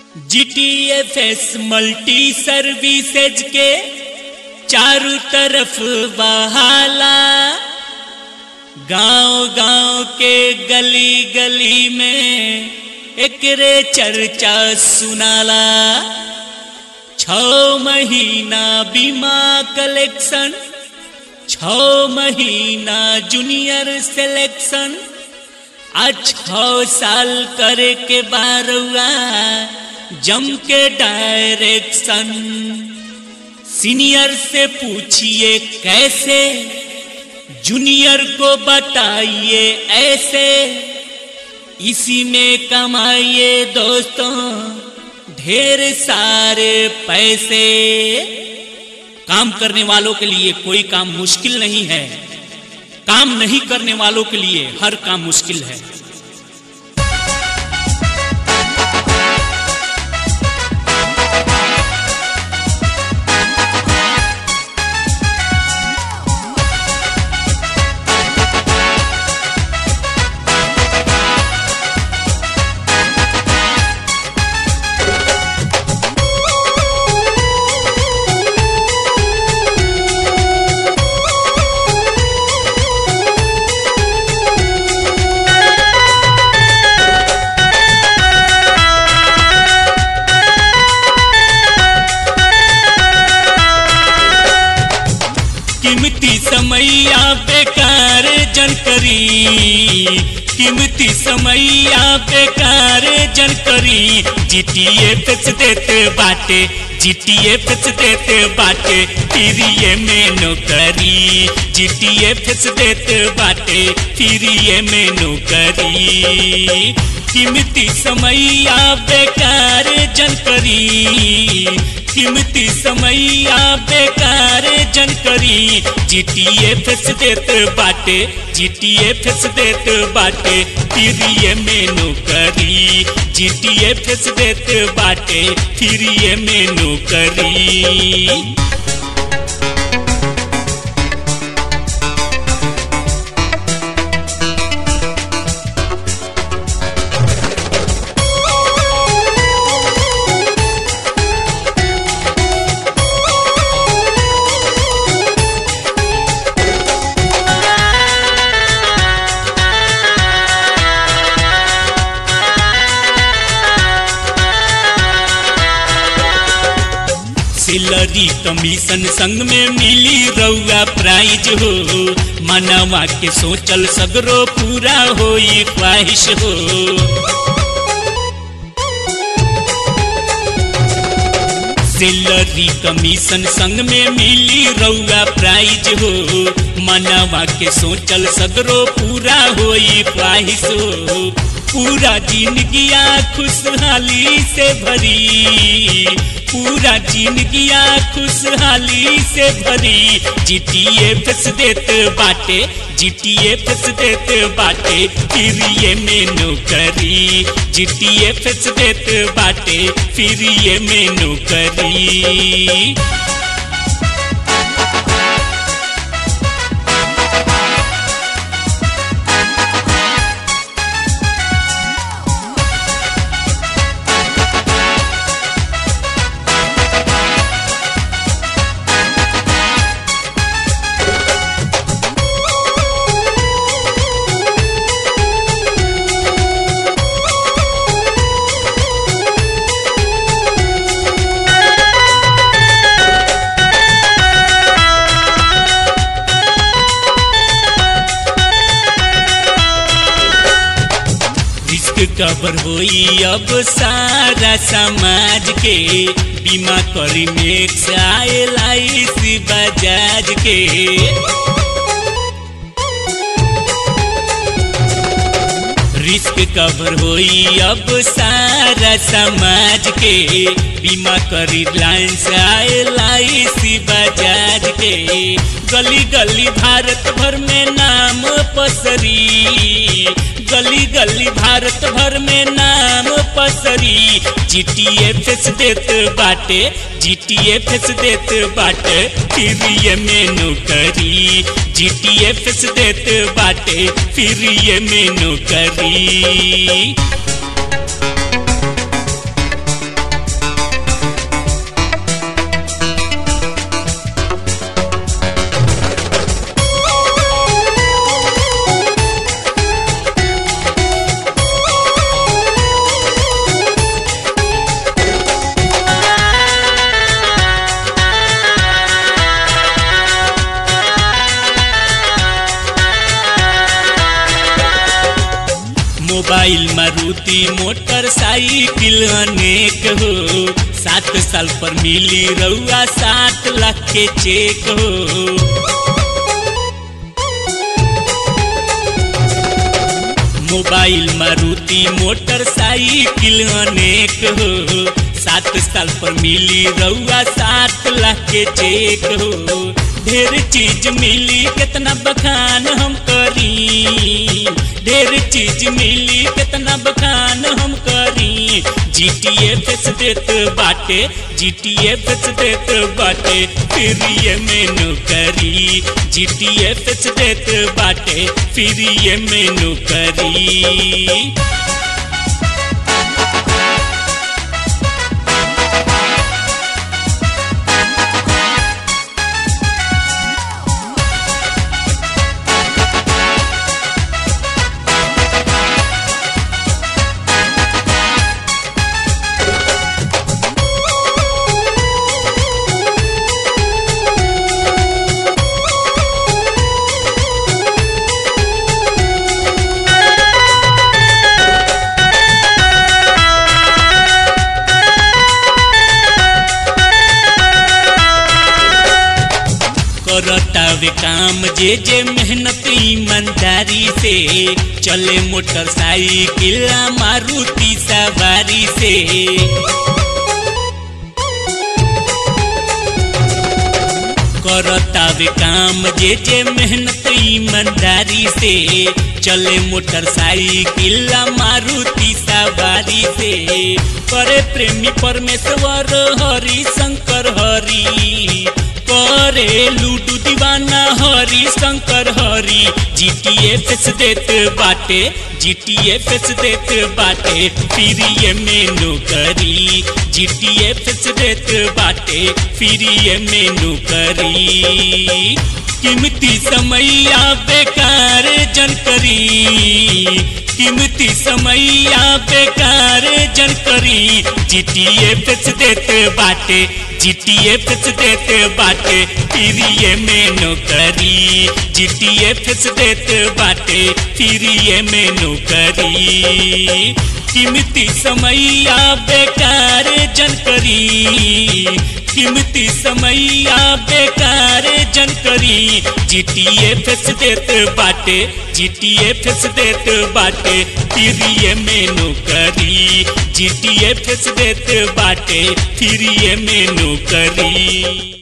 GTFS multi services के चारों तरफ बहाला, गांव गांव के गली गली में एकरे चर्चा सुनाला। 6 महीना बीमा कलेक्शन, 6 महीना जूनियर सिलेक्शन, 6 साल करे के बारवा जम के डायरेक्शन। सीनियर से पूछिए कैसे, जूनियर को बताइए ऐसे, इसी में कमाइए दोस्तों ढेर सारे पैसे। काम करने वालों के लिए कोई काम मुश्किल नहीं है, काम नहीं करने वालों के लिए हर काम मुश्किल है। कीमती समैया बेकार जन करी, कीमती समैया बेकार जन करी। GTFS देते बाटे, GTFS देते बाटे फ्री में नौकरी, GTFS देते बाटे फ्री में नौकरी। कीमती समैया बेकार जन करी, कीमती समैया बेकार जन करी। GTFS देते बाटे, GTFS देते बाटे फ्री में नौकरी, GTFS देते बाटे फ्री में नौकरी। सैलरी कमीशन संग में मिली रउआ प्राइज हो, मनवा के सोचल सगरो पूरा होई ख्वाहिश हो। सैलरी कमीशन संग में मिली रउआ प्राइज हो, मनवा के सोचल सगरो पूरा होई ख्वाहिश हो। पूरा जिंदगिया खुशहाली से भरी, पूरा जिंदगिया खुशहाली से भरी। GTFS देते बाटे, GTFS देते बाटे फ्री में नौकरी, GTFS देते बाटे फ्री में नौकरी। कवर होई अब सारा समाज के, बीमा करी मैक्स LIC बजाज के। रिस्क कवर होई अब सारा समाज के, बीमा करी रिलायंस LIC बजाज के। गली गली भारत भर में नाम पसरी, गली गली भारत भर में नाम पसरी। GTFS देते बाटे, GTFS देते बाटे फ्री में नौकरी, GTFS देते बाटे फ्री में नौकरी। साइकिल अनेक हो 7 साल पर मिली रउआ 7 लाख के चेक हो। मोबाइल मारुति मोटरसाइकिल अनेक हो 7 साल पर मिली रउआ 7 लाख के चेक हो। ढेर चीज मिली कितना बखान हम करी, ढेर चीज मिली कितना बखान हम करी। GTA फेस देत बाटे, GTA फेस देत बाटे, फिर ये मेनू करी। GTA फेस देत बाटे, फिर ये मेनू करी। करतावे काम जे मेहनत ईमानदारी से, चले मोटरसाइकिल मारुति सवारी से। करतावे काम जे मेहनत ईमानदारी से, चले मोटरसाइकिल मारुति सवारी से। करे प्रेमी परमेश्वर हरि शंकर हरि, करे लूडू दीवाना हरि शंकर हरि। GTA फेस देत बाटे, GTA फेस देत बाटे, फिर ये मेनू करी। GTA फेस देत बाटे, फिर ये मेनू करी। कीमती समैया बेकार जन करी, कीमती समैया बेकार जन करी। GTA फेस देत बाटे, GTA फेस देत बाटे, फिर ये मेनू करी। GTA फेस देत बाटे, फिर ये मेनू करी। कीमती समैया बेकार जन करी, कीमती समैया बेकार जन करी। GTA फेस देत बाटे, GTA फेस देत बाटे, फिर ये मेनू करी। GTA फेस देत बाटे, फिर ये मेनू करी।